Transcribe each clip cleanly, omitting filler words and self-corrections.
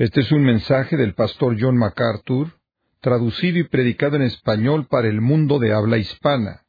Este es un mensaje del pastor John MacArthur, traducido y predicado en español para el mundo de habla hispana.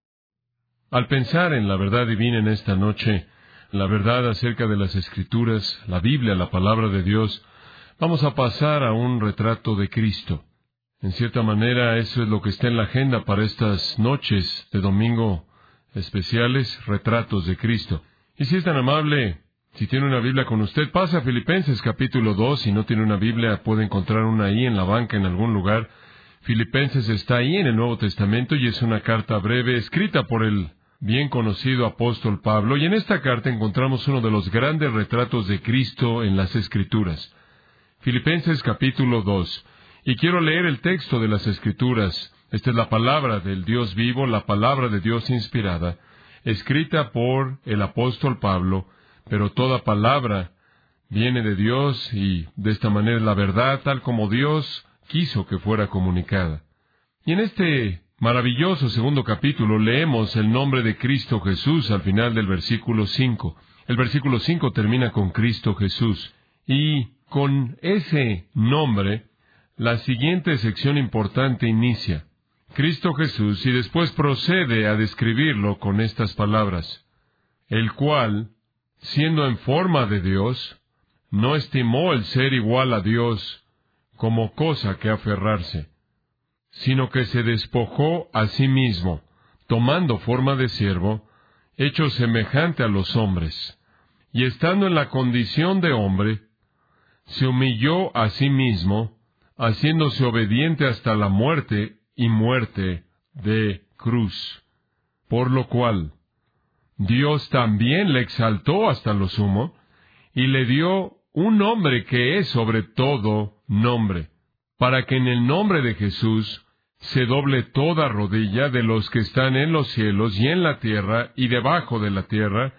Al pensar en la verdad divina en esta noche, la verdad acerca de las Escrituras, la Biblia, la Palabra de Dios, vamos a pasar a un retrato de Cristo. En cierta manera, eso es lo que está en la agenda para estas noches de domingo especiales, retratos de Cristo. Y si es tan amable, si tiene una Biblia con usted, pase a Filipenses capítulo 2. Si no tiene una Biblia, puede encontrar una ahí en la banca en algún lugar. Filipenses está ahí en el Nuevo Testamento y es una carta breve escrita por el bien conocido apóstol Pablo. Y en esta carta encontramos uno de los grandes retratos de Cristo en las Escrituras. Filipenses capítulo 2. Y quiero leer el texto de las Escrituras. Esta es la palabra del Dios vivo, la palabra de Dios inspirada, escrita por el apóstol Pablo, pero toda palabra viene de Dios y de esta manera la verdad tal como Dios quiso que fuera comunicada. Y en este maravilloso segundo capítulo leemos el nombre de Cristo Jesús al final del versículo 5. El versículo 5 termina con Cristo Jesús. Y con ese nombre, la siguiente sección importante inicia. Cristo Jesús, y después procede a describirlo con estas palabras. El cual, siendo en forma de Dios, no estimó el ser igual a Dios como cosa que aferrarse, sino que se despojó a sí mismo, tomando forma de siervo, hecho semejante a los hombres, y estando en la condición de hombre, se humilló a sí mismo, haciéndose obediente hasta la muerte y muerte de cruz. Por lo cual, Dios también le exaltó hasta lo sumo, y le dio un nombre que es sobre todo nombre, para que en el nombre de Jesús se doble toda rodilla de los que están en los cielos y en la tierra y debajo de la tierra,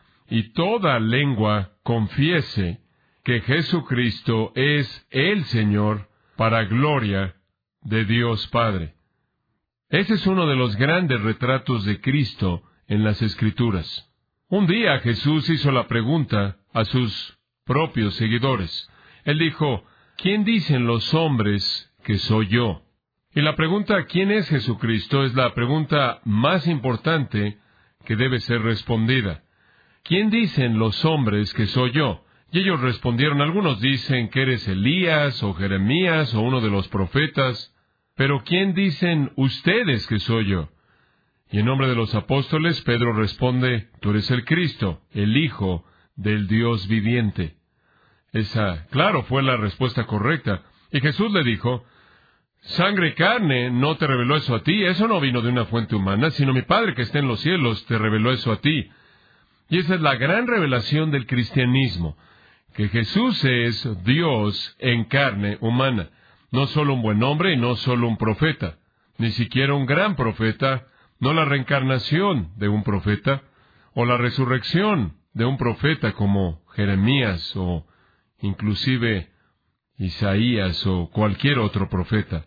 y toda lengua confiese que Jesucristo es el Señor, para gloria de Dios Padre. Ese es uno de los grandes retratos de Cristo en las Escrituras. Un día Jesús hizo la pregunta a sus propios seguidores. Él dijo, ¿quién dicen los hombres que soy yo? Y la pregunta ¿quién es Jesucristo? Es la pregunta más importante que debe ser respondida. ¿Quién dicen los hombres que soy yo? Y ellos respondieron, algunos dicen que eres Elías, o Jeremías, o uno de los profetas. Pero ¿quién dicen ustedes que soy yo? Y en nombre de los apóstoles, Pedro responde, tú eres el Cristo, el Hijo del Dios viviente. Esa, claro, fue la respuesta correcta. Y Jesús le dijo, sangre y carne no te reveló eso a ti, eso no vino de una fuente humana, sino mi Padre que está en los cielos te reveló eso a ti. Y esa es la gran revelación del cristianismo, que Jesús es Dios en carne humana, no solo un buen hombre y no solo un profeta, ni siquiera un gran profeta, no la reencarnación de un profeta, o la resurrección de un profeta como Jeremías, o inclusive Isaías, o cualquier otro profeta,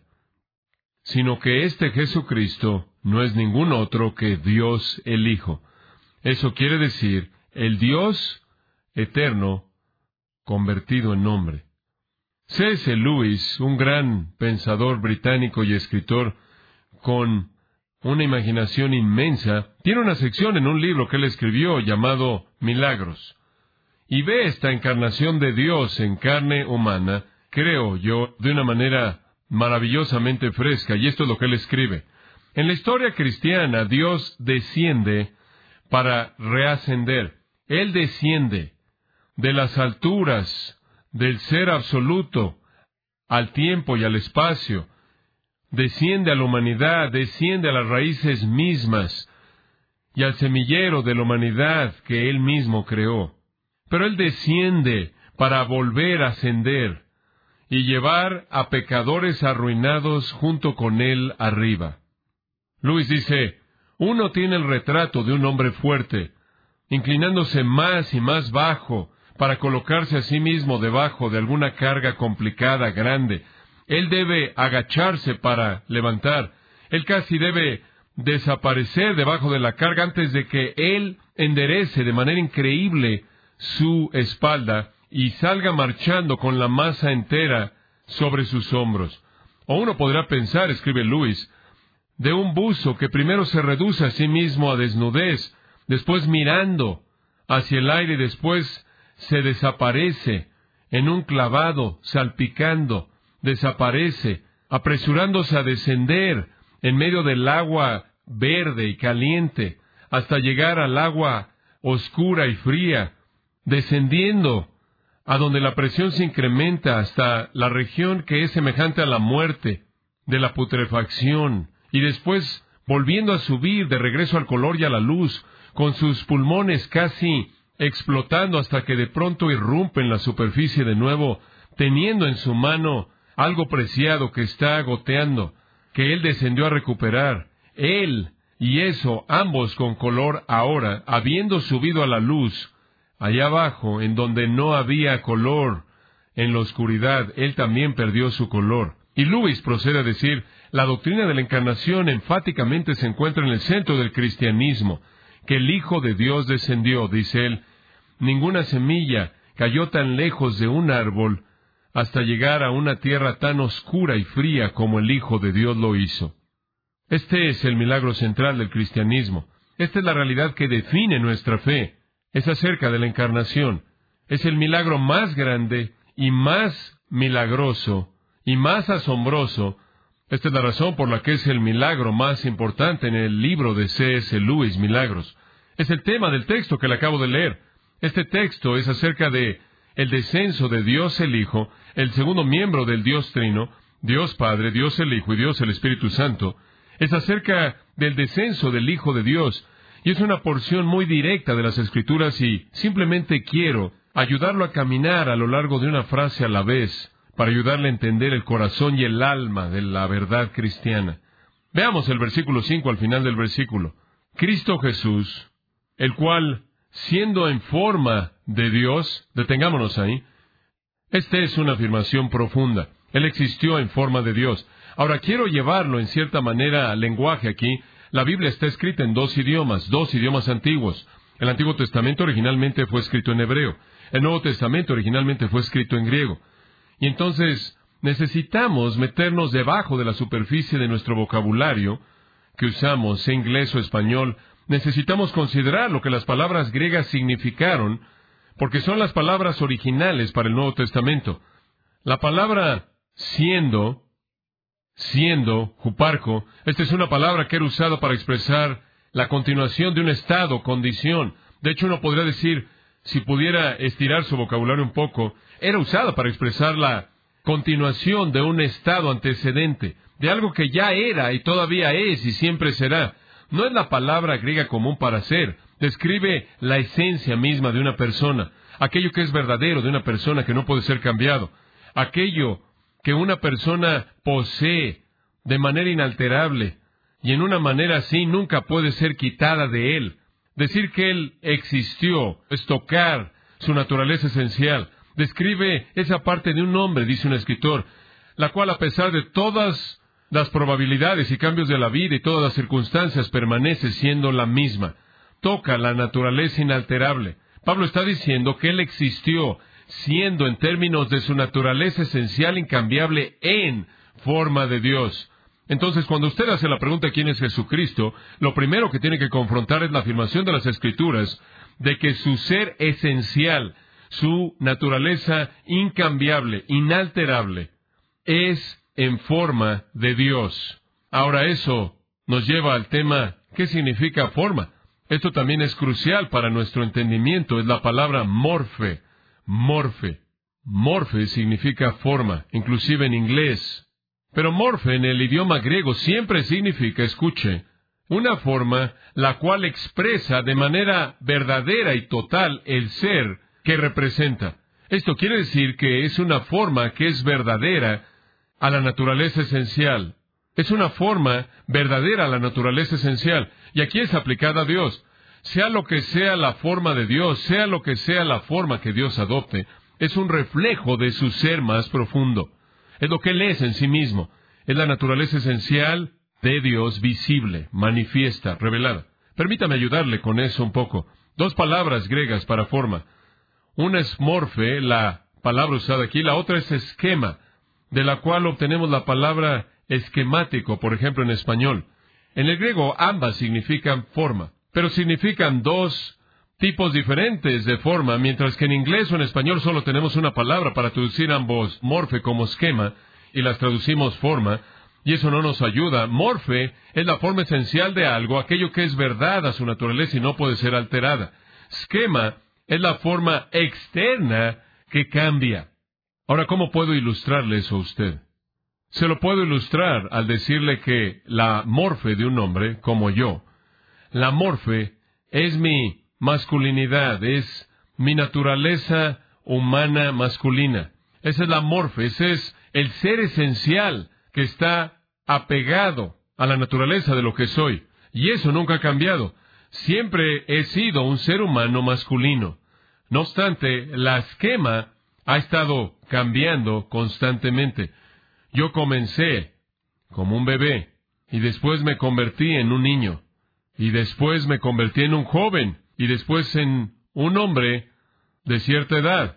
sino que este Jesucristo no es ningún otro que Dios el Hijo. Eso quiere decir, el Dios eterno convertido en hombre. C.S. Lewis, un gran pensador británico y escritor con una imaginación inmensa, tiene una sección en un libro que él escribió llamado Milagros. Y ve esta encarnación de Dios en carne humana, creo yo, de una manera maravillosamente fresca, y esto es lo que él escribe. En la historia cristiana, Dios desciende para reascender. Él desciende de las alturas del ser absoluto al tiempo y al espacio. Desciende a la humanidad, desciende a las raíces mismas y al semillero de la humanidad que Él mismo creó. Pero Él desciende para volver a ascender y llevar a pecadores arruinados junto con Él arriba. Luis dice, uno tiene el retrato de un hombre fuerte, inclinándose más y más bajo para colocarse a sí mismo debajo de alguna carga complicada, grande. Él debe agacharse para levantar. Él casi debe desaparecer debajo de la carga antes de que Él enderece de manera increíble su espalda y salga marchando con la masa entera sobre sus hombros. O uno podrá pensar, escribe Lewis, de un buzo que primero se reduce a sí mismo a desnudez, después mirando hacia el aire y después se desaparece en un clavado, salpicando, desaparece, apresurándose a descender en medio del agua verde y caliente, hasta llegar al agua oscura y fría, descendiendo a donde la presión se incrementa hasta la región que es semejante a la muerte, de la putrefacción, y después volviendo a subir de regreso al color y a la luz, con sus pulmones casi explotando hasta que de pronto irrumpe en la superficie de nuevo, teniendo en su mano algo preciado que está goteando, que él descendió a recuperar. Él y eso, ambos con color ahora, habiendo subido a la luz, allá abajo, en donde no había color, en la oscuridad, él también perdió su color. Y Lewis procede a decir, la doctrina de la encarnación enfáticamente se encuentra en el centro del cristianismo, que el Hijo de Dios descendió, dice él. Ninguna semilla cayó tan lejos de un árbol hasta llegar a una tierra tan oscura y fría como el Hijo de Dios lo hizo. Este es el milagro central del cristianismo. Esta es la realidad que define nuestra fe. Es acerca de la encarnación. Es el milagro más grande y más milagroso y más asombroso. Esta es la razón por la que es el milagro más importante en el libro de C.S. Lewis, Milagros. Es el tema del texto que le acabo de leer. Este texto es acerca de el descenso de Dios el Hijo, el segundo miembro del Dios Trino, Dios Padre, Dios el Hijo y Dios el Espíritu Santo. Es acerca del descenso del Hijo de Dios, y es una porción muy directa de las Escrituras, y simplemente quiero ayudarlo a caminar a lo largo de una frase a la vez, para ayudarle a entender el corazón y el alma de la verdad cristiana. Veamos el versículo 5 al final del versículo. Cristo Jesús, el cual, siendo en forma de Dios, detengámonos ahí. Esta es una afirmación profunda. Él existió en forma de Dios. Ahora, quiero llevarlo en cierta manera al lenguaje aquí. La Biblia está escrita en dos idiomas antiguos. El Antiguo Testamento originalmente fue escrito en hebreo. El Nuevo Testamento originalmente fue escrito en griego. Y entonces necesitamos meternos debajo de la superficie de nuestro vocabulario que usamos, sea inglés o español. Necesitamos considerar lo que las palabras griegas significaron, porque son las palabras originales para el Nuevo Testamento. La palabra siendo, huparco, esta es una palabra que era usada para expresar la continuación de un estado o condición. De hecho, uno podría decir, si pudiera estirar su vocabulario un poco, era usada para expresar la continuación de un estado antecedente, de algo que ya era y todavía es y siempre será. No es la palabra griega común para ser. Describe la esencia misma de una persona, aquello que es verdadero de una persona que no puede ser cambiado, aquello que una persona posee de manera inalterable y en una manera así nunca puede ser quitada de él. Decir que él existió es tocar su naturaleza esencial. Describe esa parte de un hombre, dice un escritor, la cual a pesar de todas las probabilidades y cambios de la vida y todas las circunstancias permanece siendo la misma. Toca la naturaleza inalterable. Pablo está diciendo que él existió siendo en términos de su naturaleza esencial incambiable en forma de Dios. Entonces, cuando usted hace la pregunta ¿quién es Jesucristo?, lo primero que tiene que confrontar es la afirmación de las Escrituras de que su ser esencial, su naturaleza incambiable, inalterable, es en forma de Dios. Ahora eso nos lleva al tema, ¿qué significa forma? Esto también es crucial para nuestro entendimiento, es la palabra morfe. Morfe significa forma, inclusive en inglés. Pero morfe en el idioma griego siempre significa, escuche, una forma la cual expresa de manera verdadera y total el ser que representa. Esto quiere decir que es una forma que es verdadera a la naturaleza esencial. Es una forma verdadera a la naturaleza esencial. Y aquí es aplicada a Dios. Sea lo que sea la forma de Dios, sea lo que sea la forma que Dios adopte, es un reflejo de su ser más profundo. Es lo que Él es en sí mismo. Es la naturaleza esencial de Dios visible, manifiesta, revelada. Permítame ayudarle con eso un poco. Dos palabras griegas para forma. Una es morfe, la palabra usada aquí, la otra es esquema, de la cual obtenemos la palabra esquemático, por ejemplo, en español. En el griego ambas significan forma, pero significan dos tipos diferentes de forma, mientras que en inglés o en español solo tenemos una palabra para traducir ambos, morfe como esquema, y las traducimos forma, y eso no nos ayuda. Morfe es la forma esencial de algo, aquello que es verdad a su naturaleza y no puede ser alterada. Esquema es la forma externa que cambia. Ahora, ¿cómo puedo ilustrarle eso a usted? Se lo puedo ilustrar al decirle que la morfe de un hombre, como yo, la morfe es mi masculinidad, es mi naturaleza humana masculina. Esa es la morfe, ese es el ser esencial que está apegado a la naturaleza de lo que soy. Y eso nunca ha cambiado. Siempre he sido un ser humano masculino. No obstante, la esquema ha estado cambiando constantemente. Yo comencé como un bebé, y después me convertí en un niño, y después me convertí en un joven, y después en un hombre de cierta edad.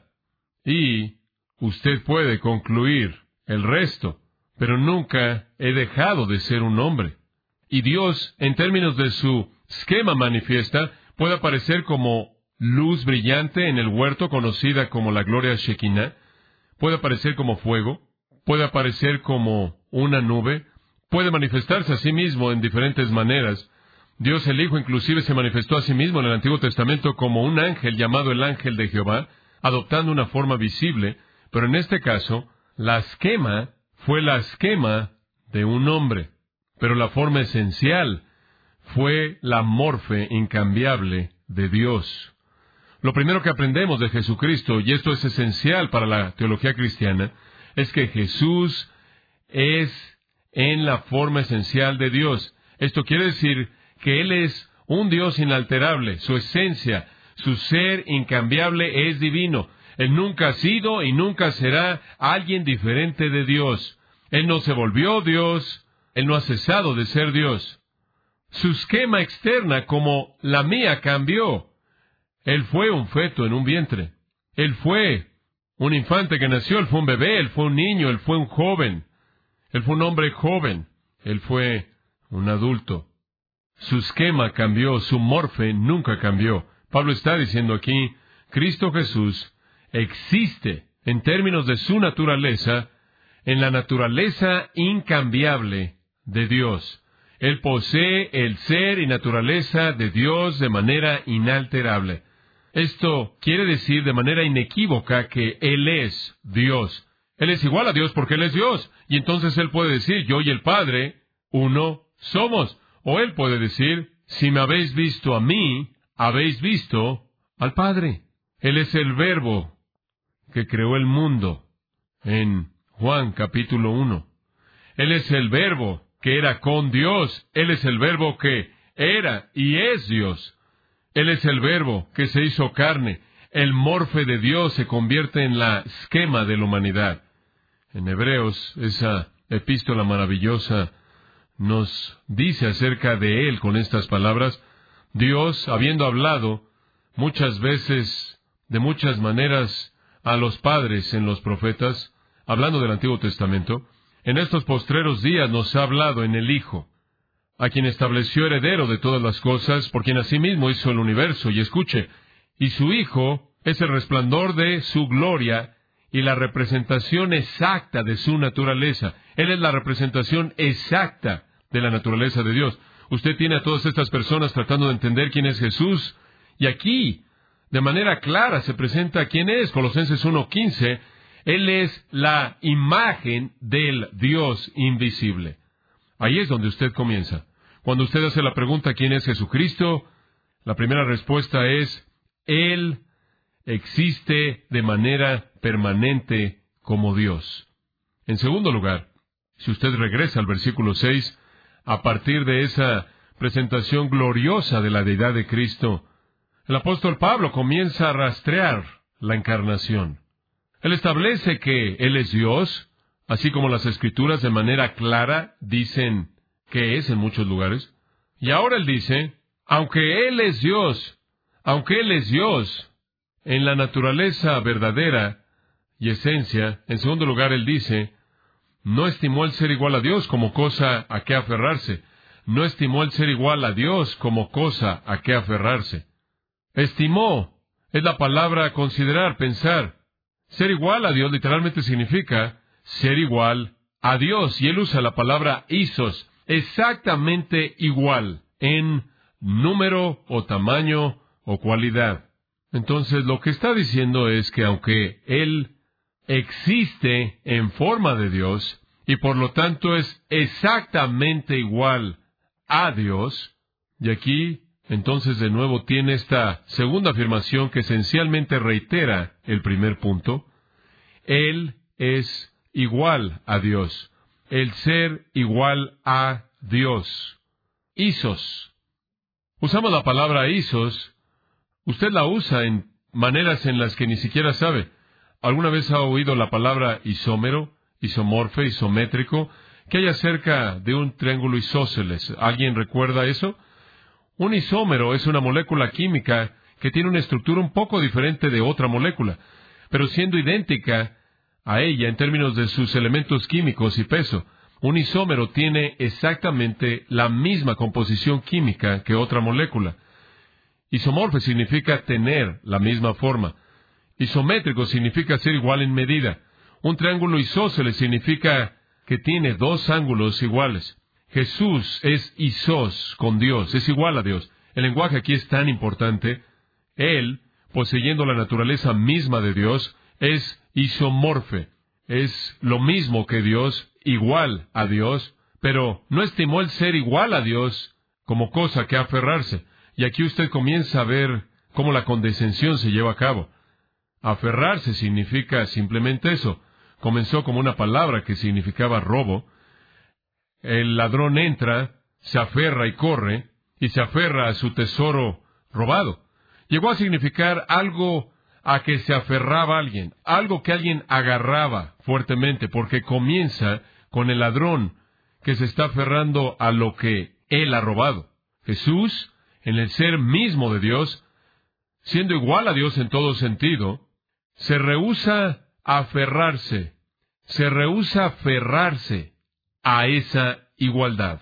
Y usted puede concluir el resto, pero nunca he dejado de ser un hombre. Y Dios, en términos de su esquema manifiesta, puede aparecer como luz brillante en el huerto conocida como la gloria Shekinah, puede aparecer como fuego, puede aparecer como una nube, puede manifestarse a sí mismo en diferentes maneras. Dios el Hijo inclusive se manifestó a sí mismo en el Antiguo Testamento como un ángel llamado el ángel de Jehová, adoptando una forma visible, pero en este caso, la esquema fue la esquema de un hombre, pero la forma esencial fue la morfe incambiable de Dios. Lo primero que aprendemos de Jesucristo, y esto es esencial para la teología cristiana, es que Jesús es en la forma esencial de Dios. Esto quiere decir que Él es un Dios inalterable, su esencia, su ser incambiable es divino. Él nunca ha sido y nunca será alguien diferente de Dios. Él no se volvió Dios, Él no ha cesado de ser Dios. Su esquema externa, como la mía, cambió. Él fue un feto en un vientre. Él fue un infante que nació, Él fue un bebé, Él fue un niño, Él fue un joven. Él fue un hombre joven, Él fue un adulto. Su esquema cambió, su morfe nunca cambió. Pablo está diciendo aquí, Cristo Jesús existe en términos de su naturaleza, en la naturaleza incambiable de Dios. Él posee el ser y naturaleza de Dios de manera inalterable. Esto quiere decir de manera inequívoca que Él es Dios. Él es igual a Dios porque Él es Dios. Y entonces Él puede decir, yo y el Padre, uno somos. O Él puede decir, si me habéis visto a mí, habéis visto al Padre. Él es el Verbo que creó el mundo en Juan capítulo 1. Él es el Verbo que era con Dios. Él es el Verbo que era y es Dios. Él es el Verbo que se hizo carne. El morfe de Dios se convierte en la esquema de la humanidad. En Hebreos, esa epístola maravillosa nos dice acerca de Él con estas palabras. Dios, habiendo hablado muchas veces, de muchas maneras, a los padres en los profetas, hablando del Antiguo Testamento, en estos postreros días nos ha hablado en el Hijo, a quien estableció heredero de todas las cosas, por quien asimismo hizo el universo. Y escuche, y su Hijo es el resplandor de su gloria y la representación exacta de su naturaleza. Él es la representación exacta de la naturaleza de Dios. Usted tiene a todas estas personas tratando de entender quién es Jesús, y aquí, de manera clara, se presenta quién es. Colosenses 1:15, Él es la imagen del Dios invisible. Ahí es donde usted comienza. Cuando usted hace la pregunta ¿quién es Jesucristo?, la primera respuesta es, Él existe de manera permanente como Dios. En segundo lugar, si usted regresa al versículo 6, a partir de esa presentación gloriosa de la deidad de Cristo, el apóstol Pablo comienza a rastrear la encarnación. Él establece que Él es Dios, así como las Escrituras de manera clara dicen que es en muchos lugares. Y ahora Él dice, aunque Él es Dios, en la naturaleza verdadera y esencia, en segundo lugar, él dice, no estimó el ser igual a Dios como cosa a que aferrarse. No estimó el ser igual a Dios como cosa a que aferrarse. Estimó es la palabra considerar, pensar. Ser igual a Dios literalmente significa ser igual a Dios. Y él usa la palabra isos, exactamente igual, en número o tamaño o cualidad. Entonces, lo que está diciendo es que aunque él existe en forma de Dios, y por lo tanto es exactamente igual a Dios, y aquí, entonces, de nuevo tiene esta segunda afirmación que esencialmente reitera el primer punto. Él es igual a Dios. El ser igual a Dios. Isos. Usamos la palabra isos. Usted la usa en maneras en las que ni siquiera sabe. ¿Alguna vez ha oído la palabra isómero, isomorfe, isométrico? ¿Qué hay acerca de un triángulo isósceles? ¿Alguien recuerda eso? Un isómero es una molécula química que tiene una estructura un poco diferente de otra molécula, pero siendo idéntica a ella en términos de sus elementos químicos y peso. Un isómero tiene exactamente la misma composición química que otra molécula. Isomorfe significa tener la misma forma. Isométrico significa ser igual en medida. Un triángulo isósceles significa que tiene dos ángulos iguales. Jesús es isos con Dios, es igual a Dios. El lenguaje aquí es tan importante. Él, poseyendo la naturaleza misma de Dios, es isomorfe. Es lo mismo que Dios, igual a Dios, pero no estimó el ser igual a Dios como cosa que aferrarse. Y aquí usted comienza a ver cómo la condescensión se lleva a cabo. Aferrarse significa simplemente eso. Comenzó como una palabra que significaba robo. El ladrón entra, se aferra y corre, y se aferra a su tesoro robado. Llegó a significar algo a que se aferraba alguien, algo que alguien agarraba fuertemente, porque comienza con el ladrón que se está aferrando a lo que él ha robado. Jesús, en el ser mismo de Dios, siendo igual a Dios en todo sentido, se rehúsa a aferrarse, se rehúsa a aferrarse a esa igualdad.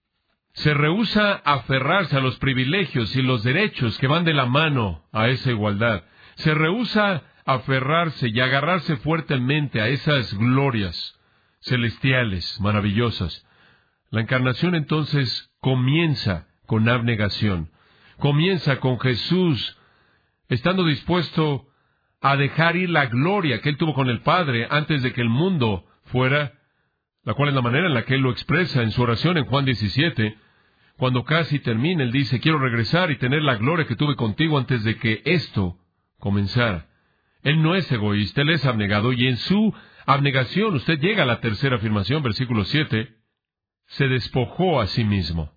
Se rehúsa a aferrarse a los privilegios y los derechos que van de la mano a esa igualdad. Se rehúsa a aferrarse y agarrarse fuertemente a esas glorias celestiales, maravillosas. La encarnación entonces comienza con abnegación. Comienza con Jesús estando dispuesto a dejar ir la gloria que Él tuvo con el Padre antes de que el mundo fuera, la cual es la manera en la que Él lo expresa en su oración en Juan 17. Cuando casi termina, Él dice, quiero regresar y tener la gloria que tuve contigo antes de que esto comenzara. Él no es egoísta, Él es abnegado, y en su abnegación, usted llega a la tercera afirmación, versículo 7, se despojó a sí mismo.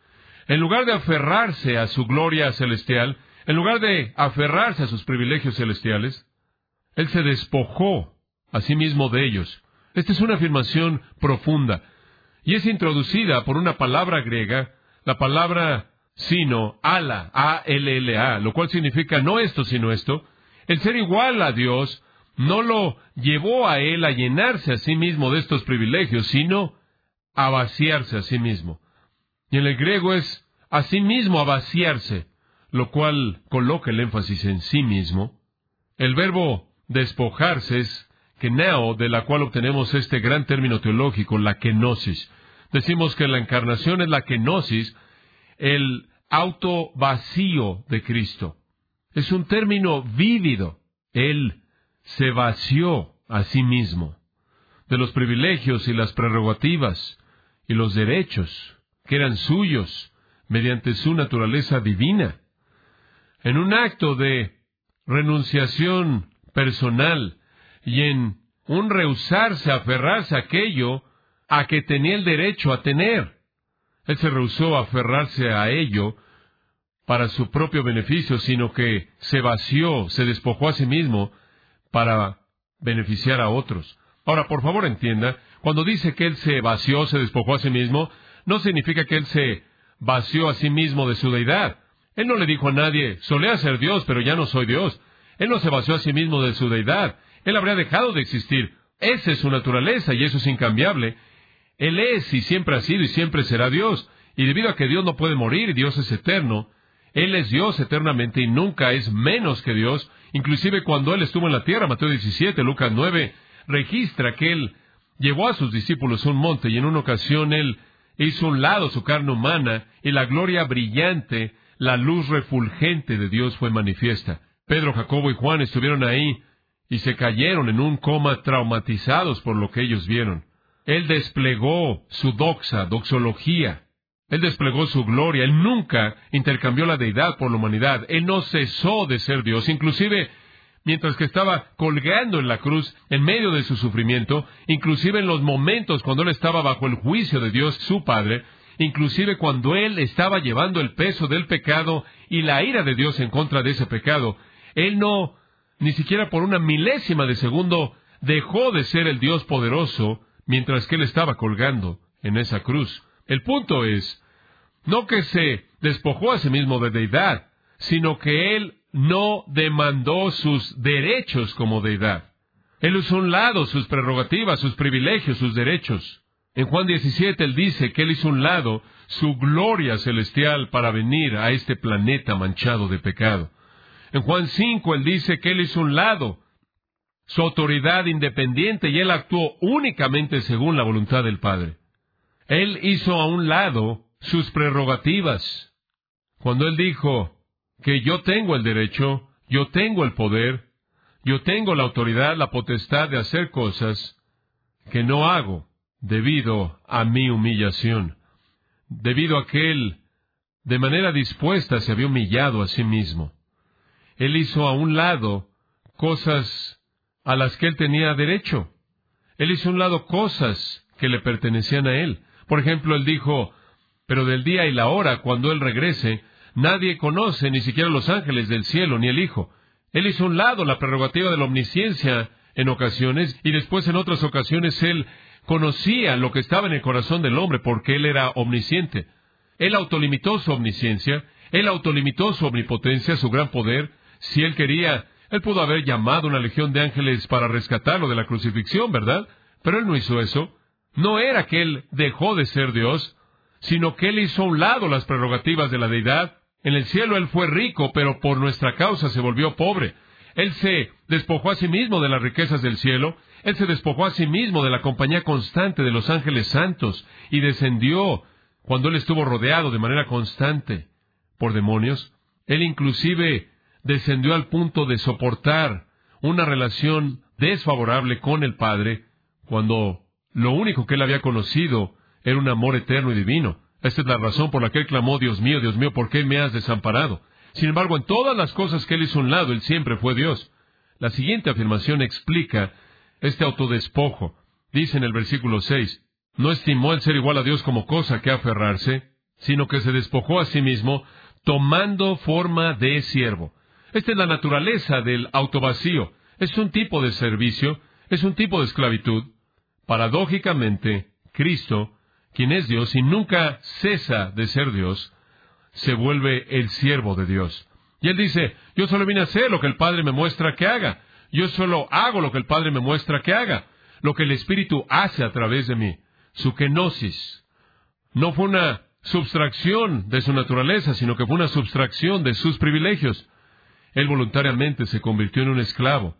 En lugar de aferrarse a su gloria celestial, en lugar de aferrarse a sus privilegios celestiales, Él se despojó a sí mismo de ellos. Esta es una afirmación profunda, y es introducida por una palabra griega, la palabra sino, ala, A-L-L-A, lo cual significa no esto, sino esto. El ser igual a Dios no lo llevó a Él a llenarse a sí mismo de estos privilegios, sino a vaciarse a sí mismo. Y en el griego es a sí mismo a vaciarse, lo cual coloca el énfasis en sí mismo. El verbo despojarse es kenao, de la cual obtenemos este gran término teológico, la kenosis. Decimos que la encarnación es la kenosis, el auto vacío de Cristo. Es un término vívido. Él se vació a sí mismo de los privilegios y las prerrogativas y los derechos que eran suyos mediante su naturaleza divina. En un acto de renunciación personal y en un rehusarse a aferrarse a aquello a que tenía el derecho a tener. Él se rehusó a aferrarse a ello para su propio beneficio, sino que se vació, se despojó a sí mismo para beneficiar a otros. Ahora, por favor, entienda, cuando dice que Él se vació, se despojó a sí mismo, no significa que Él se vació a sí mismo de su deidad. Él no le dijo a nadie, solía ser Dios, pero ya no soy Dios. Él no se vació a sí mismo de su deidad. Él habría dejado de existir. Esa es su naturaleza y eso es incambiable. Él es y siempre ha sido y siempre será Dios. Y debido a que Dios no puede morir y Dios es eterno, Él es Dios eternamente y nunca es menos que Dios. Inclusive cuando Él estuvo en la tierra, Mateo 17, Lucas 9, registra que Él llevó a sus discípulos a un monte y en una ocasión Él hizo a un lado su carne humana y la gloria brillante, la luz refulgente de Dios fue manifiesta. Pedro, Jacobo y Juan estuvieron ahí y se cayeron en un coma traumatizados por lo que ellos vieron. Él desplegó su doxología. Él desplegó su gloria. Él nunca intercambió la deidad por la humanidad. Él no cesó de ser Dios. Inclusive, mientras que estaba colgando en la cruz, en medio de su sufrimiento, inclusive en los momentos cuando Él estaba bajo el juicio de Dios, su Padre, inclusive cuando Él estaba llevando el peso del pecado y la ira de Dios en contra de ese pecado, Él no, ni siquiera por una milésima de segundo, dejó de ser el Dios poderoso mientras que Él estaba colgando en esa cruz. El punto es, no que se despojó a sí mismo de deidad, sino que Él no demandó sus derechos como deidad. Él hizo a un lado sus prerrogativas, sus privilegios, sus derechos. En Juan 17 Él dice que Él hizo a un lado su gloria celestial para venir a este planeta manchado de pecado. En Juan 5 Él dice que Él hizo a un lado su autoridad independiente y Él actuó únicamente según la voluntad del Padre. Él hizo a un lado sus prerrogativas. Cuando Él dijo que yo tengo el derecho, yo tengo el poder, yo tengo la autoridad, la potestad de hacer cosas que no hago debido a mi humillación, debido a que Él, de manera dispuesta, se había humillado a sí mismo. Él hizo a un lado cosas a las que Él tenía derecho. Él hizo a un lado cosas que le pertenecían a Él. Por ejemplo, Él dijo, pero del día y la hora, cuando Él regrese, nadie conoce, ni siquiera los ángeles del cielo, ni el Hijo. Él hizo a un lado la prerrogativa de la omnisciencia en ocasiones, y después en otras ocasiones Él conocía lo que estaba en el corazón del hombre, porque Él era omnisciente. Él autolimitó su omnisciencia, Él autolimitó su omnipotencia, su gran poder. Si Él quería, Él pudo haber llamado una legión de ángeles para rescatarlo de la crucifixión, ¿verdad? Pero Él no hizo eso. No era que Él dejó de ser Dios, sino que Él hizo a un lado las prerrogativas de la deidad. En el cielo Él fue rico, pero por nuestra causa se volvió pobre. Él se despojó a sí mismo de las riquezas del cielo. Él se despojó a sí mismo de la compañía constante de los ángeles santos y descendió cuando Él estuvo rodeado de manera constante por demonios. Él inclusive descendió al punto de soportar una relación desfavorable con el Padre, cuando lo único que Él había conocido era un amor eterno y divino. Esta es la razón por la que Él clamó, Dios mío, ¿por qué me has desamparado? Sin embargo, en todas las cosas que Él hizo a un lado, Él siempre fue Dios. La siguiente afirmación explica este autodespojo. Dice en el versículo 6, no estimó el ser igual a Dios como cosa que aferrarse, sino que se despojó a sí mismo, tomando forma de siervo. Esta es la naturaleza del autovacío. Es un tipo de servicio, es un tipo de esclavitud. Paradójicamente, Cristo, quien es Dios y nunca cesa de ser Dios, se vuelve el siervo de Dios. Y Él dice, yo solo vine a hacer lo que el Padre me muestra que haga. Yo solo hago lo que el Padre me muestra que haga. Lo que el Espíritu hace a través de mí. Su kenosis. No fue una subtracción de su naturaleza, sino que fue una subtracción de sus privilegios. Él voluntariamente se convirtió en un esclavo.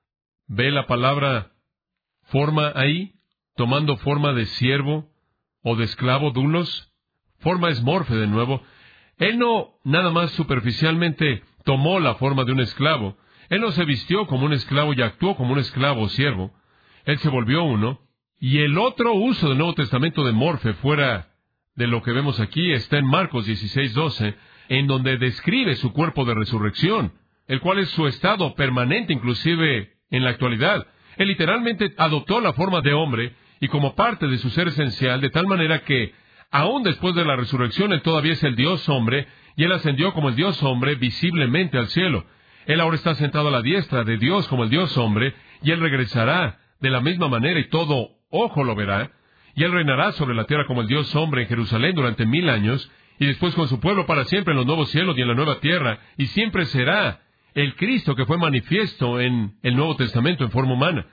¿Ve la palabra forma ahí? Tomando forma de siervo o de esclavo, doulos. Forma es morfe de nuevo. Él no nada más superficialmente tomó la forma de un esclavo. Él no se vistió como un esclavo y actuó como un esclavo o siervo. Él se volvió uno. Y el otro uso del Nuevo Testamento de morfe, fuera de lo que vemos aquí, está en Marcos 16:12, en donde describe su cuerpo de resurrección, el cual es su estado permanente inclusive en la actualidad. Él literalmente adoptó la forma de hombre y como parte de su ser esencial, de tal manera que, aún después de la resurrección, Él todavía es el Dios hombre, y Él ascendió como el Dios hombre visiblemente al cielo. Él ahora está sentado a la diestra de Dios como el Dios hombre, y Él regresará de la misma manera, y todo ojo lo verá, y Él reinará sobre la tierra como el Dios hombre en Jerusalén durante 1000 años, y después con su pueblo para siempre en los nuevos cielos y en la nueva tierra, y siempre será el Cristo que fue manifiesto en el Nuevo Testamento en forma humana.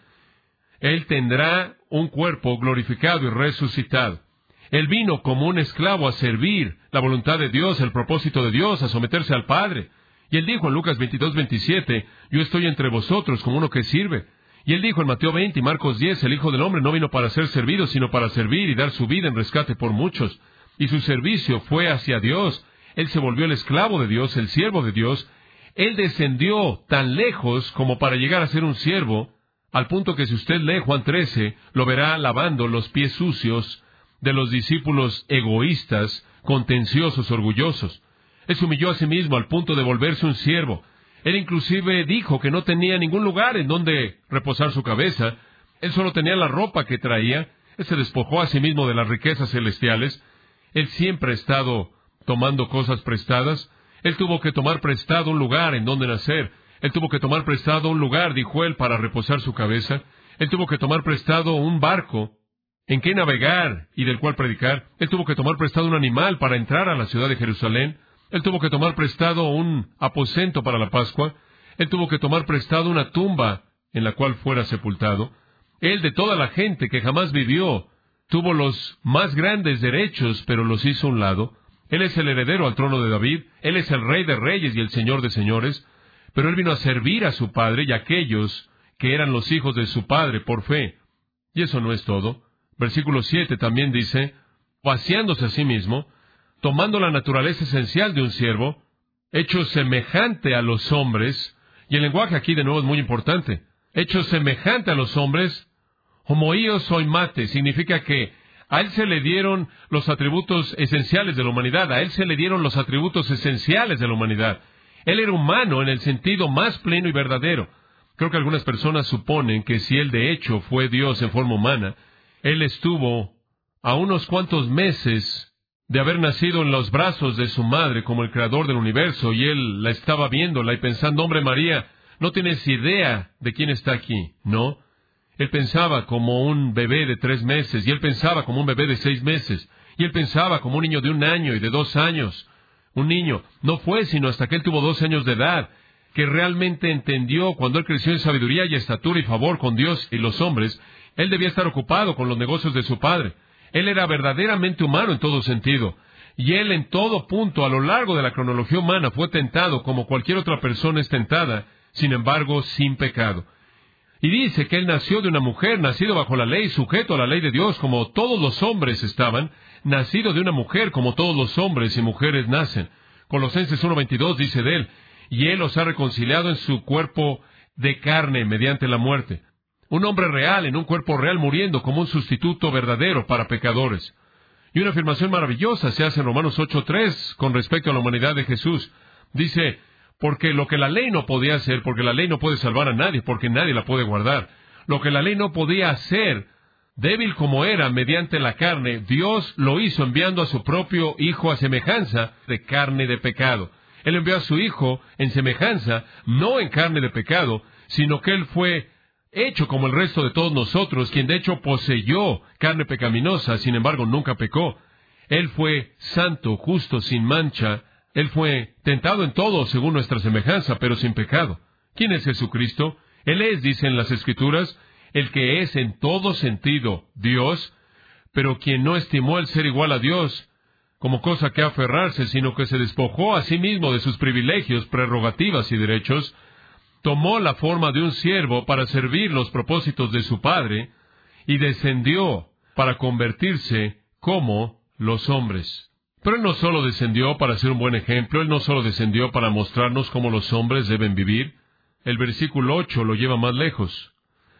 Él tendrá un cuerpo glorificado y resucitado. Él vino como un esclavo a servir la voluntad de Dios, el propósito de Dios, a someterse al Padre. Y Él dijo en Lucas 22:27, yo estoy entre vosotros como uno que sirve. Y Él dijo en Mateo 20 y Marcos 10, el Hijo del Hombre no vino para ser servido, sino para servir y dar su vida en rescate por muchos. Y su servicio fue hacia Dios. Él se volvió el esclavo de Dios, el siervo de Dios. Él descendió tan lejos como para llegar a ser un siervo, al punto que si usted lee Juan 13, lo verá lavando los pies sucios de los discípulos egoístas, contenciosos, orgullosos. Él se humilló a sí mismo al punto de volverse un siervo. Él inclusive dijo que no tenía ningún lugar en donde reposar su cabeza. Él solo tenía la ropa que traía. Él se despojó a sí mismo de las riquezas celestiales. Él siempre ha estado tomando cosas prestadas. Él tuvo que tomar prestado un lugar en donde nacer. Él tuvo que tomar prestado un lugar, dijo él, para reposar su cabeza. Él tuvo que tomar prestado un barco en que navegar y del cual predicar. Él tuvo que tomar prestado un animal para entrar a la ciudad de Jerusalén. Él tuvo que tomar prestado un aposento para la Pascua. Él tuvo que tomar prestado una tumba en la cual fuera sepultado. Él, de toda la gente que jamás vivió, tuvo los más grandes derechos, pero los hizo a un lado. Él es el heredero al trono de David. Él es el Rey de Reyes y el Señor de Señores. Pero Él vino a servir a su Padre y a aquellos que eran los hijos de su Padre por fe. Y eso no es todo. Versículo 7 también dice, vaciándose a sí mismo, tomando la naturaleza esencial de un siervo, hecho semejante a los hombres, y el lenguaje aquí de nuevo es muy importante, hecho semejante a los hombres, homoíos oimate, significa que a Él se le dieron los atributos esenciales de la humanidad, a Él se le dieron los atributos esenciales de la humanidad. Él era humano en el sentido más pleno y verdadero. Creo que algunas personas suponen que si Él de hecho fue Dios en forma humana, Él estuvo a unos cuantos meses de haber nacido en los brazos de su madre como el creador del universo, y Él la estaba viéndola y pensando, hombre María, no tienes idea de quién está aquí, ¿no? Él pensaba como un bebé de 3 meses, y Él pensaba como un bebé de 6 meses, y Él pensaba como un niño de 1 año y de 2 años. Un niño. No fue sino hasta que Él tuvo 12 años de edad que realmente entendió, cuando Él creció en sabiduría y estatura y favor con Dios y los hombres, Él debía estar ocupado con los negocios de su padre. Él era verdaderamente humano en todo sentido. Y Él en todo punto, a lo largo de la cronología humana, fue tentado como cualquier otra persona es tentada, sin embargo, sin pecado. Y dice que Él nació de una mujer, nacido bajo la ley, sujeto a la ley de Dios, como todos los hombres estaban, nacido de una mujer, como todos los hombres y mujeres nacen. Colosenses 1:22 dice de Él, y Él los ha reconciliado en su cuerpo de carne mediante la muerte. Un hombre real en un cuerpo real muriendo como un sustituto verdadero para pecadores. Y una afirmación maravillosa se hace en Romanos 8:3 con respecto a la humanidad de Jesús. Dice, porque lo que la ley no podía hacer, porque la ley no puede salvar a nadie, porque nadie la puede guardar. Lo que la ley no podía hacer, débil como era mediante la carne, Dios lo hizo enviando a su propio Hijo a semejanza de carne de pecado. Él envió a su Hijo en semejanza, no en carne de pecado, sino que Él fue hecho como el resto de todos nosotros, quien de hecho poseyó carne pecaminosa, sin embargo nunca pecó. Él fue santo, justo, sin mancha. Él fue tentado en todo según nuestra semejanza, pero sin pecado. ¿Quién es Jesucristo? Él es, dicen las Escrituras, el que es en todo sentido Dios, pero quien no estimó el ser igual a Dios como cosa que aferrarse, sino que se despojó a sí mismo de sus privilegios, prerrogativas y derechos, tomó la forma de un siervo para servir los propósitos de su Padre, y descendió para convertirse como los hombres. Pero Él no solo descendió para ser un buen ejemplo, Él no solo descendió para mostrarnos cómo los hombres deben vivir. El versículo 8 lo lleva más lejos.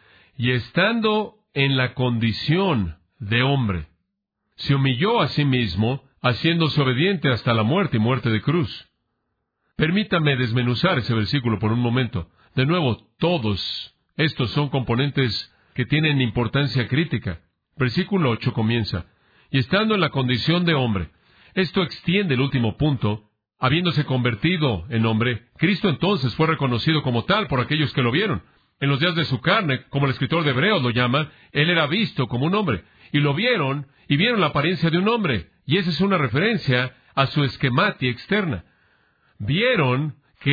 Y estando en la condición de hombre, se humilló a sí mismo, haciéndose obediente hasta la muerte y muerte de cruz. Permítame desmenuzar ese versículo por un momento. De nuevo, todos estos son componentes que tienen importancia crítica. Versículo 8 comienza, y estando en la condición de hombre. Esto extiende el último punto. Habiéndose convertido en hombre, Cristo entonces fue reconocido como tal por aquellos que lo vieron. En los días de su carne, como el escritor de Hebreos lo llama, Él era visto como un hombre. Y lo vieron, y vieron la apariencia de un hombre. Y esa es una referencia a su esquematia externa. Vieron que Él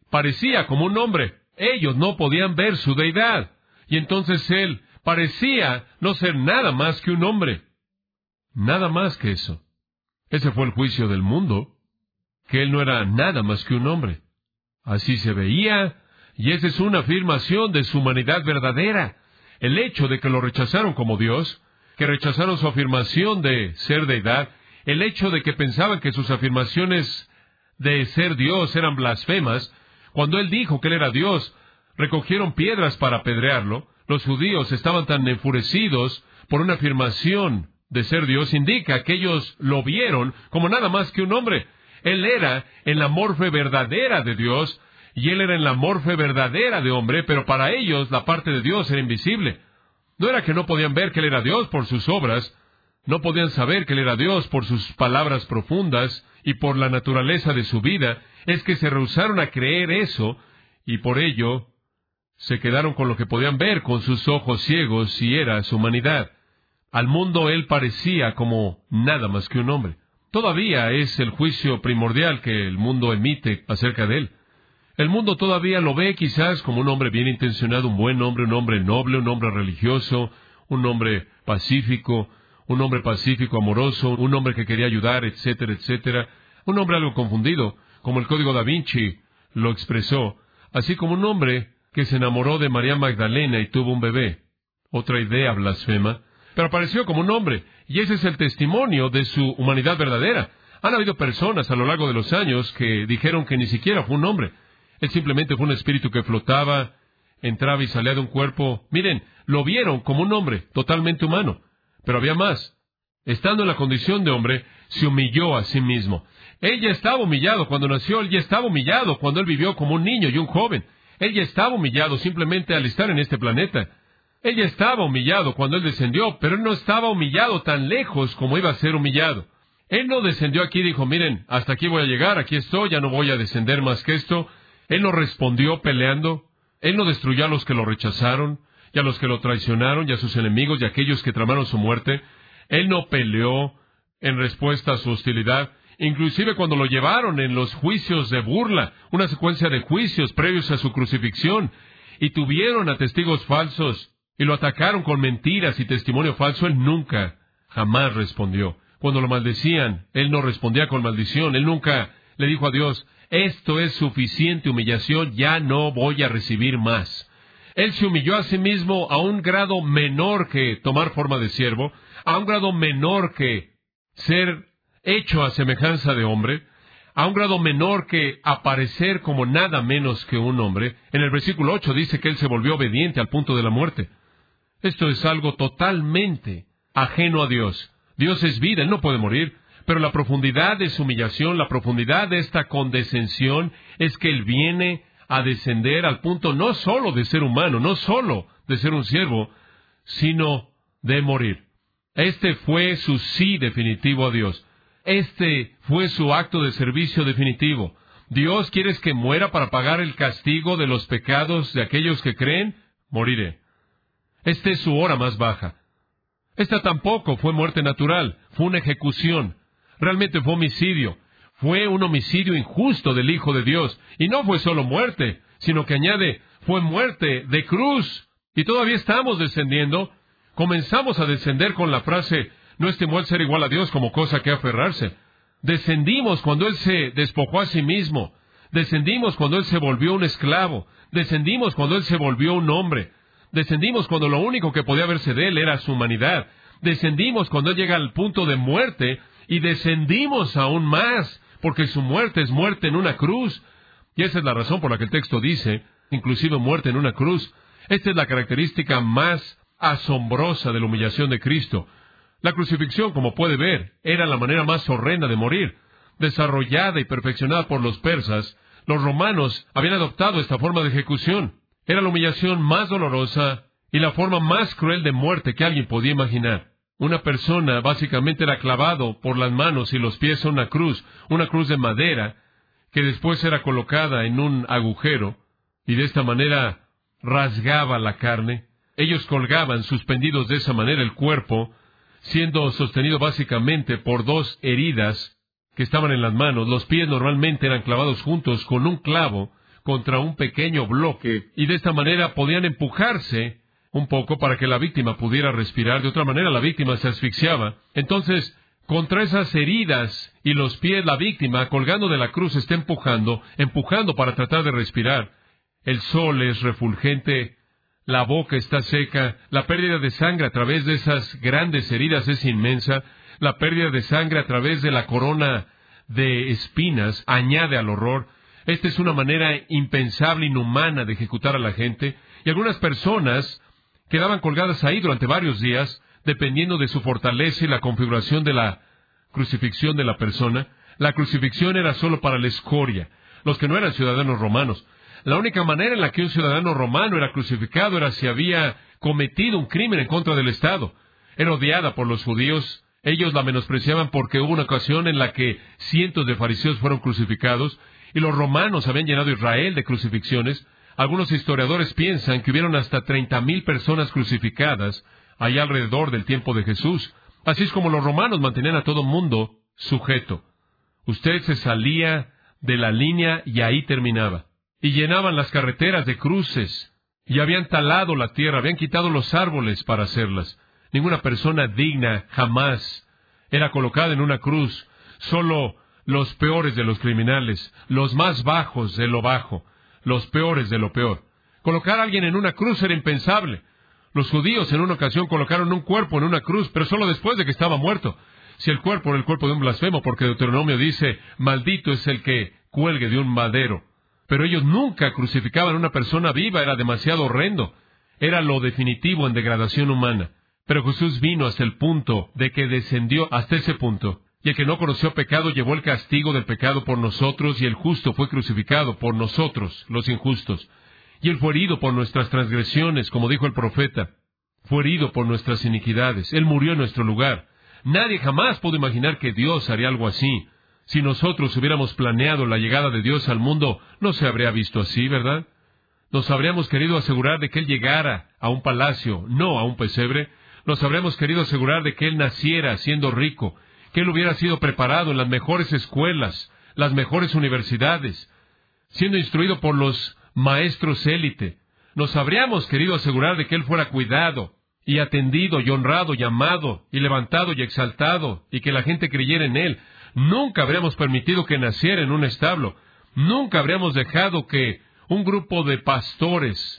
parecía como un hombre. Ellos no podían ver su deidad. Y entonces Él parecía no ser nada más que un hombre. Nada más que eso. Ese fue el juicio del mundo, que Él no era nada más que un hombre. Así se veía, y esa es una afirmación de su humanidad verdadera. El hecho de que lo rechazaron como Dios, que rechazaron su afirmación de ser deidad, el hecho de que pensaban que sus afirmaciones de ser Dios eran blasfemas, cuando Él dijo que Él era Dios, recogieron piedras para apedrearlo. Los judíos estaban tan enfurecidos por una afirmación de ser Dios, indica que ellos lo vieron como nada más que un hombre. Él era en la morfe verdadera de Dios, y Él era en la morfe verdadera de hombre, pero para ellos la parte de Dios era invisible. No era que no podían ver que Él era Dios por sus obras, no podían saber que Él era Dios por sus palabras profundas y por la naturaleza de su vida, es que se rehusaron a creer eso, y por ello se quedaron con lo que podían ver con sus ojos ciegos, y era su humanidad. Al mundo Él parecía como nada más que un hombre. Todavía es el juicio primordial que el mundo emite acerca de Él. El mundo todavía lo ve quizás como un hombre bien intencionado, un buen hombre, un hombre noble, un hombre religioso, un hombre pacífico, amoroso, un hombre que quería ayudar, etcétera, etcétera. Un hombre algo confundido, como el Código da Vinci lo expresó, así como un hombre que se enamoró de María Magdalena y tuvo un bebé. Otra idea blasfema, pero apareció como un hombre, y ese es el testimonio de su humanidad verdadera. Han habido personas a lo largo de los años que dijeron que ni siquiera fue un hombre. Él simplemente fue un espíritu que flotaba, entraba y salía de un cuerpo. Miren, lo vieron como un hombre, totalmente humano. Pero había más. Estando en la condición de hombre, se humilló a sí mismo. Él ya estaba humillado cuando nació, él ya estaba humillado cuando él vivió como un niño y un joven. Él ya estaba humillado simplemente al estar en este planeta. Él ya estaba humillado cuando él descendió, pero él no estaba humillado tan lejos como iba a ser humillado. Él no descendió aquí y dijo, miren, hasta aquí voy a llegar, aquí estoy, ya no voy a descender más que esto. Él no respondió peleando. Él no destruyó a los que lo rechazaron, y a los que lo traicionaron, y a sus enemigos, y a aquellos que tramaron su muerte. Él no peleó en respuesta a su hostilidad. Inclusive cuando lo llevaron en los juicios de burla, una secuencia de juicios previos a su crucifixión, y tuvieron a testigos falsos, y lo atacaron con mentiras y testimonio falso, él nunca, jamás respondió. Cuando lo maldecían, él no respondía con maldición. Él nunca le dijo a Dios, esto es suficiente humillación, ya no voy a recibir más. Él se humilló a sí mismo a un grado menor que tomar forma de siervo, a un grado menor que ser hecho a semejanza de hombre, a un grado menor que aparecer como nada menos que un hombre. En el versículo 8 dice que él se volvió obediente al punto de la muerte. Esto es algo totalmente ajeno a Dios. Dios es vida, Él no puede morir, pero la profundidad de su humillación, la profundidad de esta condescensión, es que Él viene a descender al punto no solo de ser humano, no solo de ser un siervo, sino de morir. Este fue su sí definitivo a Dios. Este fue su acto de servicio definitivo. Dios, ¿quieres que muera para pagar el castigo de los pecados de aquellos que creen? Moriré. Esta es su hora más baja. Esta tampoco fue muerte natural, fue una ejecución. Realmente fue homicidio. Fue un homicidio injusto del Hijo de Dios. Y no fue solo muerte, sino que añade, fue muerte de cruz. Y todavía estamos descendiendo. Comenzamos a descender con la frase, no estimó el ser igual a Dios como cosa que aferrarse. Descendimos cuando Él se despojó a sí mismo. Descendimos cuando Él se volvió un esclavo. Descendimos cuando Él se volvió un hombre. Descendimos cuando lo único que podía verse de Él era su humanidad. Descendimos cuando Él llega al punto de muerte, y descendimos aún más, porque su muerte es muerte en una cruz. Y esa es la razón por la que el texto dice, inclusive muerte en una cruz. Esta es la característica más asombrosa de la humillación de Cristo. La crucifixión, como puede ver, era la manera más horrenda de morir. Desarrollada y perfeccionada por los persas, los romanos habían adoptado esta forma de ejecución. Era la humillación más dolorosa y la forma más cruel de muerte que alguien podía imaginar. Una persona básicamente era clavado por las manos y los pies a una cruz de madera, que después era colocada en un agujero, y de esta manera rasgaba la carne. Ellos colgaban suspendidos de esa manera el cuerpo, siendo sostenido básicamente por dos heridas que estaban en las manos. Los pies normalmente eran clavados juntos con un clavo, contra un pequeño bloque, y de esta manera podían empujarse un poco para que la víctima pudiera respirar. De otra manera, la víctima se asfixiaba. Entonces, contra esas heridas y los pies, la víctima, colgando de la cruz, está empujando para tratar de respirar. El sol es refulgente, la boca está seca, la pérdida de sangre a través de esas grandes heridas es inmensa, la pérdida de sangre a través de la corona de espinas añade al horror. Esta es una manera impensable, inhumana de ejecutar a la gente, y algunas personas quedaban colgadas ahí durante varios días, dependiendo de su fortaleza y la configuración de la crucifixión de la persona. La crucifixión era solo para la escoria, los que no eran ciudadanos romanos. La única manera en la que un ciudadano romano era crucificado era si había cometido un crimen en contra del Estado. Era odiada por los judíos. Ellos la menospreciaban porque hubo una ocasión en la que cientos de fariseos fueron crucificados, y los romanos habían llenado Israel de crucifixiones. Algunos historiadores piensan que hubieron hasta 30,000 personas crucificadas allá alrededor del tiempo de Jesús. Así es como los romanos mantenían a todo mundo sujeto. Usted se salía de la línea y ahí terminaba. Y llenaban las carreteras de cruces, y habían talado la tierra, habían quitado los árboles para hacerlas. Ninguna persona digna jamás era colocada en una cruz. Solo los peores de los criminales, los más bajos de lo bajo, los peores de lo peor. Colocar a alguien en una cruz era impensable. Los judíos en una ocasión colocaron un cuerpo en una cruz, pero solo después de que estaba muerto. Si el cuerpo era el cuerpo de un blasfemo, porque Deuteronomio dice, maldito es el que cuelgue de un madero. Pero ellos nunca crucificaban a una persona viva, era demasiado horrendo. Era lo definitivo en degradación humana. Pero Jesús vino hasta el punto de que descendió hasta ese punto. Y el que no conoció pecado llevó el castigo del pecado por nosotros, y el justo fue crucificado por nosotros, los injustos. Y él fue herido por nuestras transgresiones, como dijo el profeta. Fue herido por nuestras iniquidades. Él murió en nuestro lugar. Nadie jamás pudo imaginar que Dios haría algo así. Si nosotros hubiéramos planeado la llegada de Dios al mundo, no se habría visto así, ¿verdad? Nos habríamos querido asegurar de que Él llegara a un palacio, no a un pesebre. Nos habríamos querido asegurar de que Él naciera siendo rico, que Él hubiera sido preparado en las mejores escuelas, las mejores universidades, siendo instruido por los maestros élite. Nos habríamos querido asegurar de que Él fuera cuidado y atendido y honrado y amado y levantado y exaltado, y que la gente creyera en Él. Nunca habríamos permitido que naciera en un establo. Nunca habríamos dejado que un grupo de pastores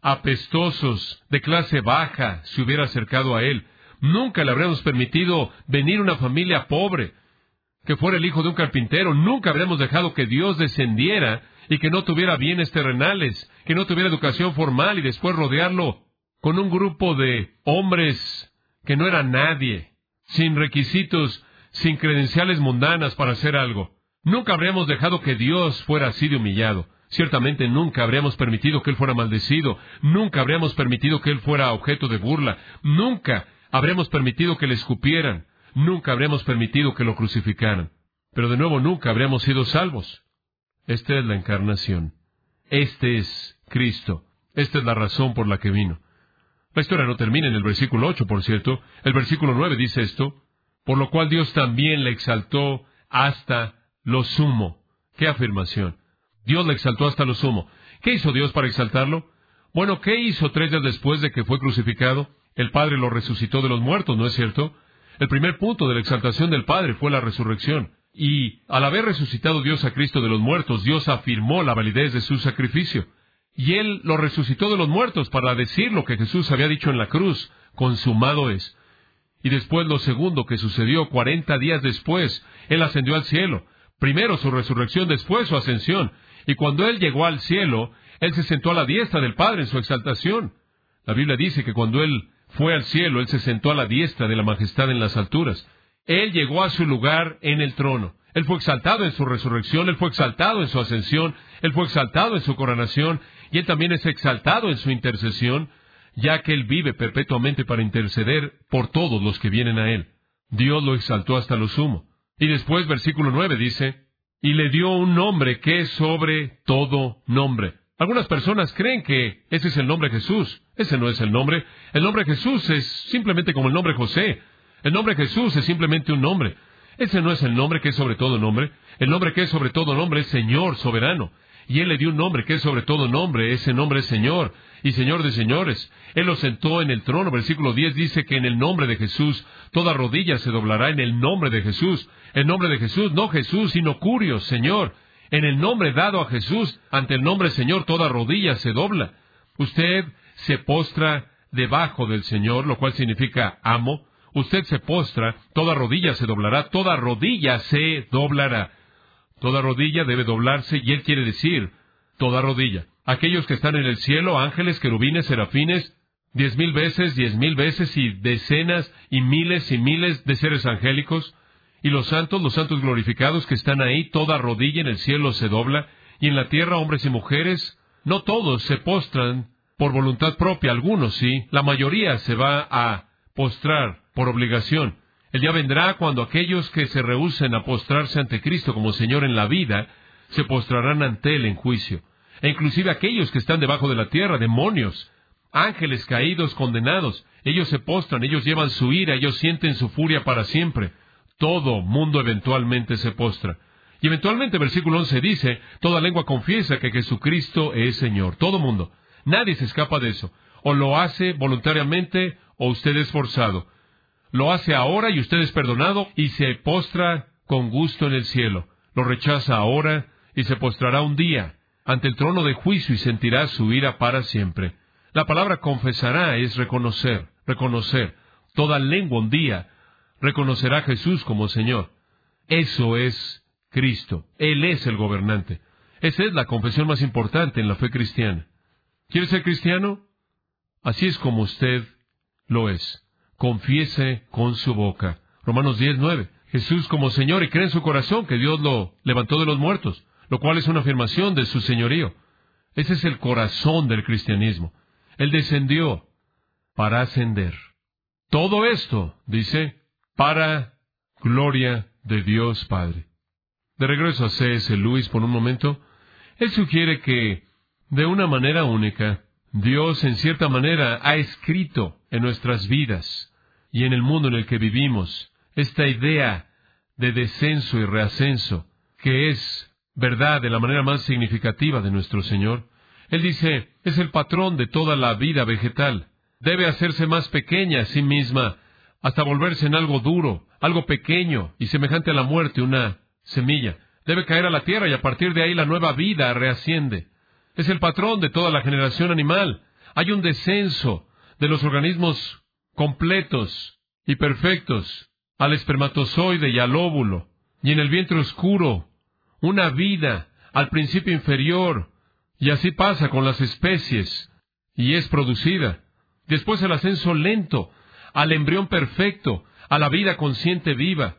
apestosos, de clase baja, se hubiera acercado a Él. Nunca le habríamos permitido venir una familia pobre, que fuera el hijo de un carpintero. Nunca habríamos dejado que Dios descendiera y que no tuviera bienes terrenales, que no tuviera educación formal, y después rodearlo con un grupo de hombres que no eran nadie, sin requisitos, sin credenciales mundanas para hacer algo. Nunca habríamos dejado que Dios fuera así de humillado. Ciertamente nunca habríamos permitido que Él fuera maldecido. Nunca habríamos permitido que Él fuera objeto de burla. Nunca habríamos permitido que le escupieran. Nunca habríamos permitido que lo crucificaran. Pero de nuevo nunca habríamos sido salvos. Esta es la encarnación. Este es Cristo. Esta es la razón por la que vino. La historia no termina en el versículo 8, por cierto. El versículo 9 dice esto: por lo cual Dios también le exaltó hasta lo sumo. ¡Qué afirmación! Dios le exaltó hasta lo sumo. ¿Qué hizo Dios para exaltarlo? Bueno, ¿qué hizo 3 días después de que fue crucificado? El Padre lo resucitó de los muertos, ¿no es cierto? El primer punto de la exaltación del Padre fue la resurrección. Y al haber resucitado Dios a Cristo de los muertos, Dios afirmó la validez de su sacrificio. Y Él lo resucitó de los muertos para decir lo que Jesús había dicho en la cruz: consumado es. Y después lo segundo que sucedió, 40 días después, Él ascendió al cielo. Primero su resurrección, después su ascensión. Y cuando Él llegó al cielo, Él se sentó a la diestra del Padre en su exaltación. La Biblia dice que cuando Él fue al cielo, Él se sentó a la diestra de la majestad en las alturas. Él llegó a su lugar en el trono. Él fue exaltado en su resurrección, Él fue exaltado en su ascensión, Él fue exaltado en su coronación, y Él también es exaltado en su intercesión, ya que Él vive perpetuamente para interceder por todos los que vienen a Él. Dios lo exaltó hasta lo sumo. Y después, versículo 9 dice: y le dio un nombre que es sobre todo nombre. Algunas personas creen que ese es el nombre Jesús. Ese no es el nombre. El nombre Jesús es simplemente como el nombre José. El nombre Jesús es simplemente un nombre. Ese no es el nombre que es sobre todo nombre. El nombre que es sobre todo nombre es Señor soberano. y Él le dio un nombre que es sobre todo nombre. Ese nombre es Señor y Señor de señores. Él lo sentó en el trono. Versículo 10 dice que en el nombre de Jesús toda rodilla se doblará. En el nombre de Jesús. El nombre de Jesús, no Jesús, sino Curios, Señor. En el nombre dado a Jesús, ante el nombre Señor, toda rodilla se dobla. Usted se postra debajo del Señor, lo cual significa amo. Usted se postra, toda rodilla se doblará, toda rodilla se doblará. Toda rodilla debe doblarse, y Él quiere decir, toda rodilla. Aquellos que están en el cielo, ángeles, querubines, serafines, 10,000 veces, y decenas, y miles de seres angélicos, y los santos glorificados que están ahí, toda rodilla en el cielo se dobla, y en la tierra, hombres y mujeres, no todos se postran por voluntad propia, algunos sí, la mayoría se va a postrar por obligación. El día vendrá cuando aquellos que se rehúsen a postrarse ante Cristo como Señor en la vida, se postrarán ante Él en juicio. E inclusive aquellos que están debajo de la tierra, demonios, ángeles caídos, condenados, ellos se postran, ellos llevan su ira, ellos sienten su furia para siempre. Todo mundo eventualmente se postra. Y eventualmente, versículo 11 dice, toda lengua confiesa que Jesucristo es Señor. Todo mundo. Nadie se escapa de eso. O lo hace voluntariamente, o usted es forzado. Lo hace ahora y usted es perdonado y se postra con gusto en el cielo. Lo rechaza ahora y se postrará un día ante el trono de juicio y sentirá su ira para siempre. La palabra confesará es reconocer. Toda lengua un día reconocerá a Jesús como Señor. Eso es Cristo. Él es el gobernante. Esa es la confesión más importante en la fe cristiana. ¿Quiere ser cristiano? Así es como usted lo es. Confiese con su boca. Romanos 10:9. Jesús como Señor y cree en su corazón que Dios lo levantó de los muertos, lo cual es una afirmación de su señorío. Ese es el corazón del cristianismo. Él descendió para ascender. Todo esto, dice, para gloria de Dios Padre. De regreso a C.S. Lewis por un momento, él sugiere que, de una manera única, Dios en cierta manera ha escrito en nuestras vidas y en el mundo en el que vivimos esta idea de descenso y reascenso, que es verdad de la manera más significativa de nuestro Señor. Él dice, es el patrón de toda la vida vegetal. Debe hacerse más pequeña a sí misma, hasta volverse en algo duro, algo pequeño y semejante a la muerte, una semilla. Debe caer a la tierra y a partir de ahí la nueva vida reasciende. Es el patrón de toda la generación animal. Hay un descenso de los organismos completos y perfectos al espermatozoide y al óvulo, y en el vientre oscuro, una vida al principio inferior, y así pasa con las especies, y es producida. Después el ascenso lento al embrión perfecto, a la vida consciente viva.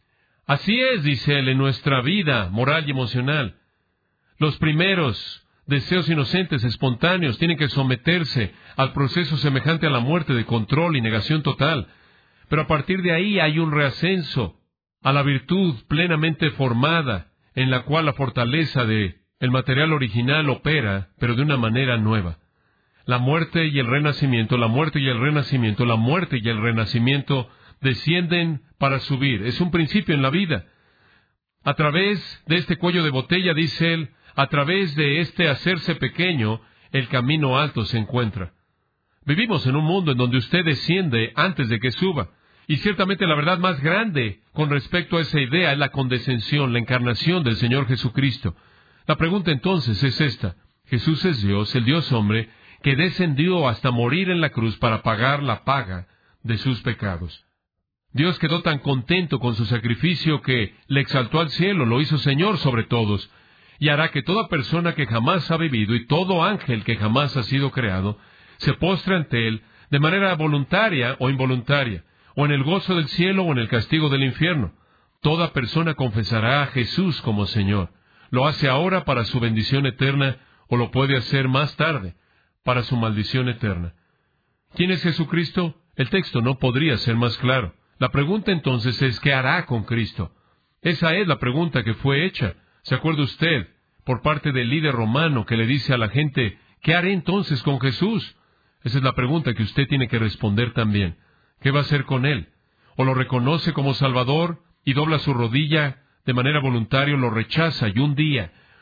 Así es, dice él, en nuestra vida moral y emocional. Los primeros deseos inocentes, espontáneos, tienen que someterse al proceso semejante a la muerte de control y negación total. Pero a partir de ahí hay un reascenso a la virtud plenamente formada, en la cual la fortaleza de el material original opera, pero de una manera nueva. La muerte y el renacimiento, la muerte y el renacimiento, la muerte y el renacimiento descienden para subir. Es un principio en la vida. A través de este cuello de botella, dice él, a través de este hacerse pequeño, el camino alto se encuentra. Vivimos en un mundo en donde usted desciende antes de que suba. Y ciertamente la verdad más grande con respecto a esa idea es la condescensión, la encarnación del Señor Jesucristo. La pregunta entonces es esta. Jesús es Dios, el Dios hombre, que descendió hasta morir en la cruz para pagar la paga de sus pecados. Dios quedó tan contento con su sacrificio que le exaltó al cielo, lo hizo Señor sobre todos, y hará que toda persona que jamás ha vivido y todo ángel que jamás ha sido creado se postre ante Él de manera voluntaria o involuntaria, o en el gozo del cielo o en el castigo del infierno. Toda persona confesará a Jesús como Señor. Lo hace ahora para su bendición eterna, o lo puede hacer más tarde, para su maldición eterna. ¿Quién es Jesucristo? El texto no podría ser más claro. La pregunta entonces es, ¿qué hará con Cristo? Esa es la pregunta que fue hecha. ¿Se acuerda usted? Por parte del líder romano que le dice a la gente, ¿qué haré entonces con Jesús? Esa es la pregunta que usted tiene que responder también. ¿Qué va a hacer con Él? ¿O lo reconoce como Salvador y dobla su rodilla de manera voluntaria o lo rechaza y un día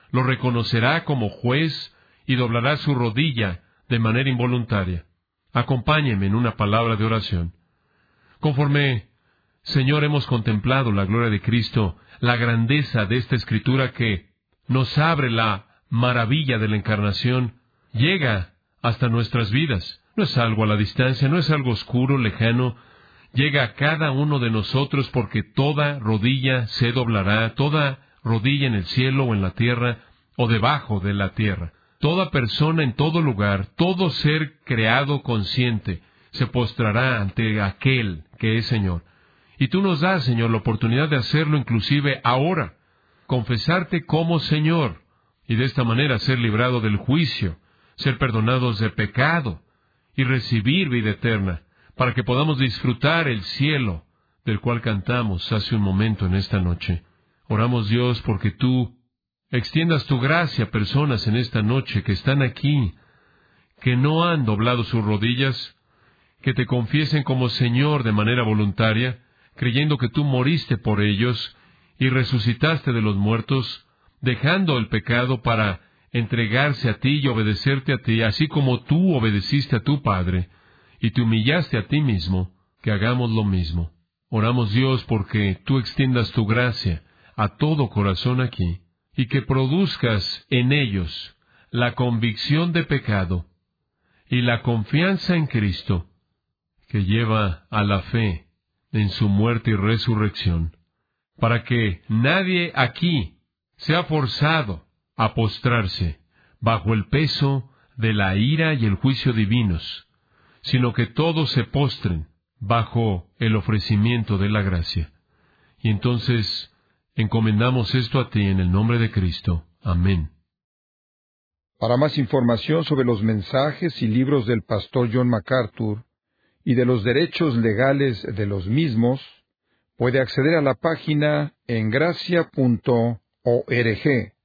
lo reconocerá como juez y doblará su rodilla de manera involuntaria. Acompáñeme en una palabra de oración. Conforme, Señor, hemos contemplado la gloria de Cristo, la grandeza de esta Escritura que nos abre la maravilla de la encarnación, llega hasta nuestras vidas. No es algo a la distancia, no es algo oscuro, lejano. Llega a cada uno de nosotros porque toda rodilla se doblará, toda rodilla en el cielo o en la tierra o debajo de la tierra. Toda persona en todo lugar, todo ser creado consciente, se postrará ante aquel que es Señor. Y tú nos das, Señor, la oportunidad de hacerlo inclusive ahora, confesarte como Señor, y de esta manera ser librado del juicio, ser perdonados de pecado, y recibir vida eterna, para que podamos disfrutar el cielo, del cual cantamos hace un momento en esta noche. Oramos, Dios, porque tú extiendas tu gracia a personas en esta noche que están aquí, que no han doblado sus rodillas, que te confiesen como Señor de manera voluntaria, creyendo que tú moriste por ellos y resucitaste de los muertos, dejando el pecado para entregarse a ti y obedecerte a ti, así como tú obedeciste a tu Padre y te humillaste a ti mismo, que hagamos lo mismo. Oramos, Dios, porque tú extiendas tu gracia a todo corazón aquí y que produzcas en ellos la convicción de pecado y la confianza en Cristo, que lleva a la fe en su muerte y resurrección, para que nadie aquí sea forzado a postrarse bajo el peso de la ira y el juicio divinos, sino que todos se postren bajo el ofrecimiento de la gracia. Y entonces encomendamos esto a ti en el nombre de Cristo. Amén. Para más información sobre los mensajes y libros del pastor John MacArthur y de los derechos legales de los mismos, puede acceder a la página en gracia.org.